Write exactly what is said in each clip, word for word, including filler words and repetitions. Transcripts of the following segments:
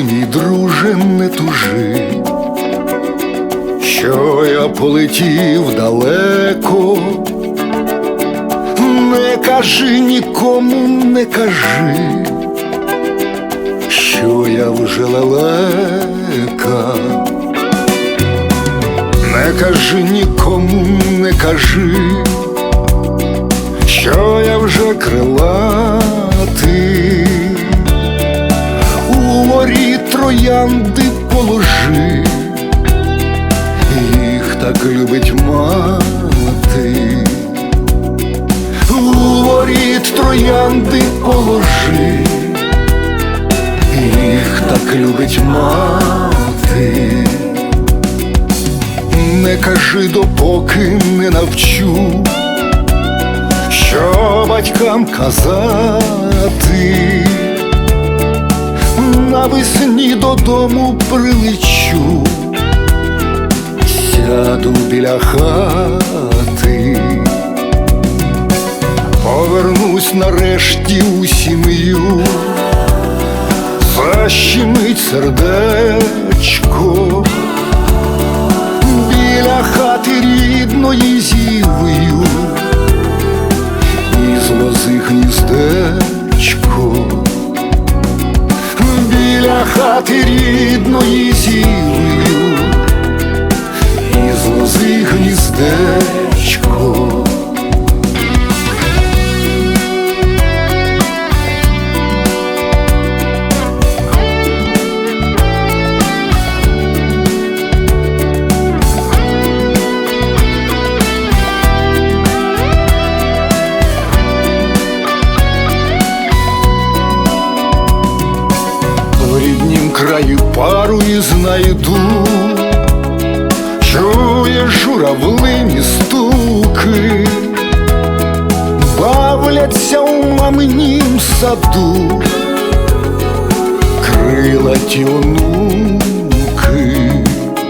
мій друже, не тужи, що я полетів далеко. Не кажи нікому, не кажи, що я вже лелека. Не кажи нікому, не кажи, що я вже крилатий. У ворі троянди положи, їх так любить мати. У воріт троянди положи, їх так любить мати. Не кажи, допоки не навчу, що батькам казати. Навесні додому прилечу, сяду біля хати. Повернусь нарешті у сім'ю, защемить сердечко. Біля хати рідної зів'ю, із лози гніздечко. Біля хати рідної зів'ю, із лози гніздечко. В ріднім краї пару і знайду, чує журавлині стуки, бавляться у маминім саду крилаті онуки.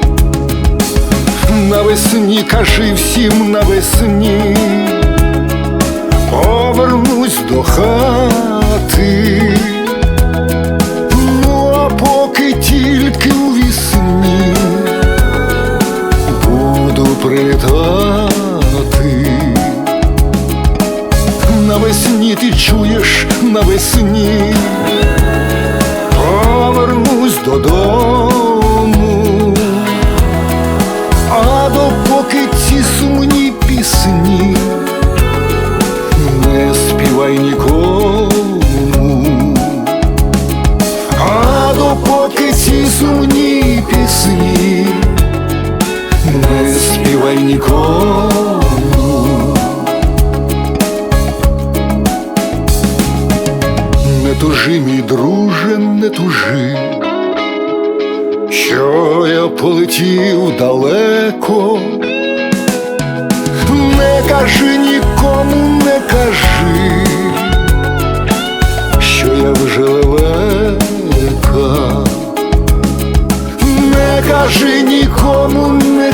Навесні, кажи всім навесні, повернусь до хати. Поки тільки у вісні буду прилітати. Навесні, ти чуєш, навесні повернусь додому. А допоки ці сумні пісні не співай нікому. Допоки ці сумні пісні не співай нікому. Не тужи, мій друже, не тужи, що я полетів далеко. Не кажи нікому, не кажи, що я вже лелека. Не кажи нікому, не